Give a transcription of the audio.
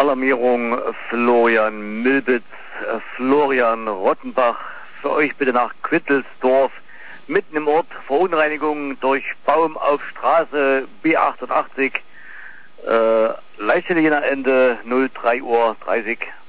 Alarmierung Florian Milbitz, Florian Rottenbach, für euch bitte nach Quittelsdorf, mitten im Ort, Verunreinigung durch Baum auf Straße B88, Leitstelle Jena Ende 03:30 Uhr.